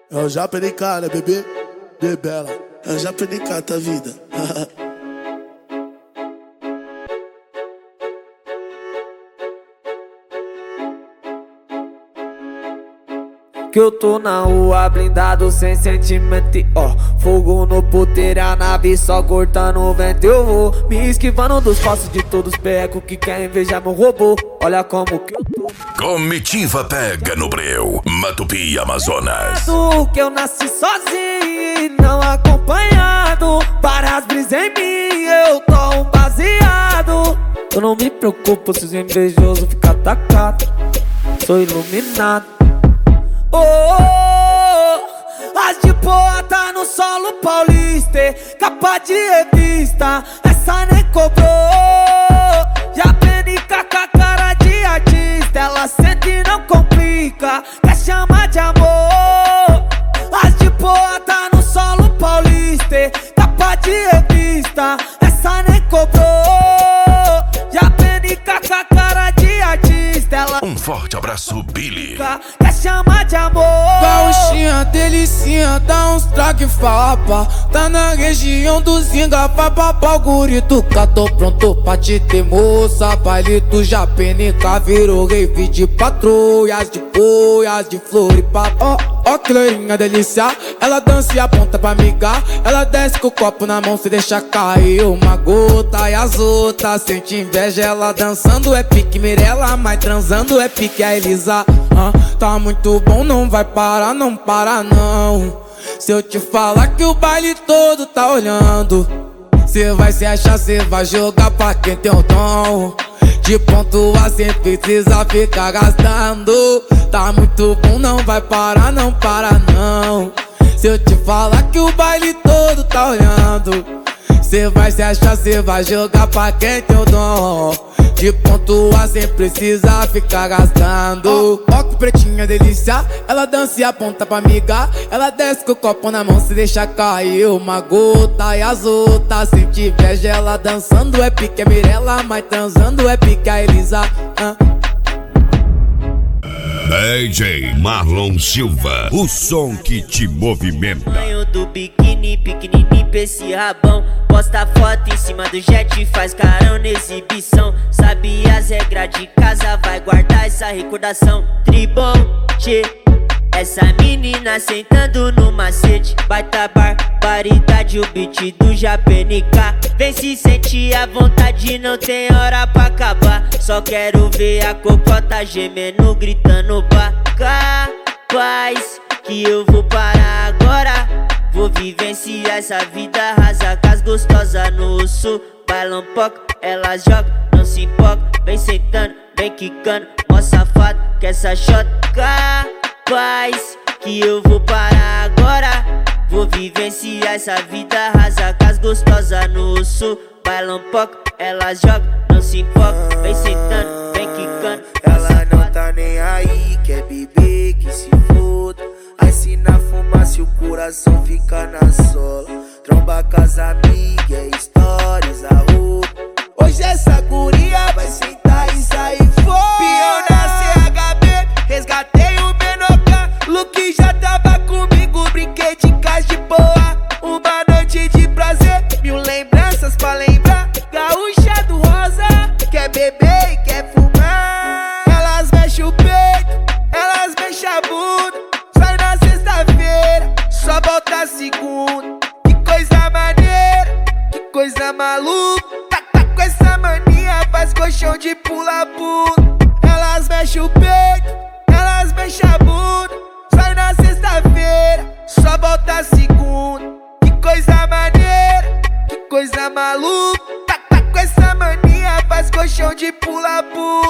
Eu já perdi cara, bebê, de bela. Eu já perdi cara, tua vida. Que eu tô na rua blindado sem sentimento, ó. Fogo no puteiro, a nave só cortando o vento. Eu vou me esquivando dos passos de todos os pecos que querem invejar meu robô. Olha como que eu tô. Comitiva pega no breu, Matupi, Amazonas. Que eu nasci sozinho e não acompanhado. Para as brisas em mim, eu tô um baseado. Eu não me preocupo se os invejosos ficam atacados. Sou iluminado. Oh, as de boa tá no solo paulista, capa de revista, essa nem cobrou. Já penica com a cara de artista, ela sente e não complica, quer chamar de amor. As de boa tá no solo paulista, capa de revista, essa nem cobrou. Já penica com a cara de artista, ela um forte abraço, Billy. quer chamar de amor. Gauchinha, delicinha, dá uns traque fapa. Tá na região do Zinga, papapá, o guri do cá. Tô pronto pra te ter, moça. Baile do Japenica virou rave de patrulhas, de boias, de Floripa. Ó que loirinha delícia, ela dança e aponta pra migar. Ela desce com o copo na mão, se deixa cair uma gota. E as outras sente inveja, ela dançando é pique Mirella, mas transando é pique a Elisa. Tá muito bom, não vai parar, não para não. Se eu te falar que o baile todo tá olhando, cê vai se achar, cê vai jogar pra quem tem o dom de pontuar sem precisa ficar gastando. Tá muito bom, não vai parar, não para não. Se eu te falar que o baile todo tá olhando, cê vai se achar, cê vai jogar pra quem tem o dom de pontuar sem precisar ficar gastando. Ó que pretinha delícia, ela dança e aponta pra migar. Ela desce com o copo na mão, se deixa cair uma gota. E as outras sente inveja, ela dançando é pique a Mirella, mas transando é pique a Elisa. DJ Marlon Silva, o som que te movimenta. Tamanho do biquíni, pequenininho pra esse rabão. Posta foto em cima do jet, faz carão na exibição. Sabe as regras de casa, vai guardar essa recordação. Tribom, tchê, essa menina sentando no macete. Baita barbaridade, o beat do Japenica. Vem se sentir à vontade, não tem hora pra acabar. Só quero ver a cocota gemendo, gritando pra capaz que eu vou parar agora. Vou vivenciar essa vida, rasa com as gostosas no sul. Bailam pouco, elas jogam, não se empolga. Vem sentando, vem quicando, mó safado que essa shot capaz que eu vou parar agora. Vou vivenciar essa vida, rasa com as gostosas no sul. Bailam pouco, elas jogam, não se empolga. Vem sentando, vem quicando. Ela não tá nem aí, quer beber, que se foda. Aí se na fumaça o coração fica na sola. Tromba com as amigas, stories, a roupa. Hoje essa guria vai sentar e sair fora. Pião na CHB, resgatei o Menoca. Luke já tava comigo, brinquei de casa de boa. Uma noite de prazer, mil lembranças pra lembrar. Gaúcha do Rosa, quer beber e quer fumar. Elas mexem o peito, elas mexem a bunda. Sai na sexta-feira, só volta segunda. Que coisa maneira, que coisa maluca. Tá com essa mania, faz colchão de pula-pula. Elas mexem o peito, elas mexem a bunda. Sai na sexta-feira, só volta segunda. Que coisa maneira, que coisa maluca. Tá com essa mania, faz colchão de pula-pula.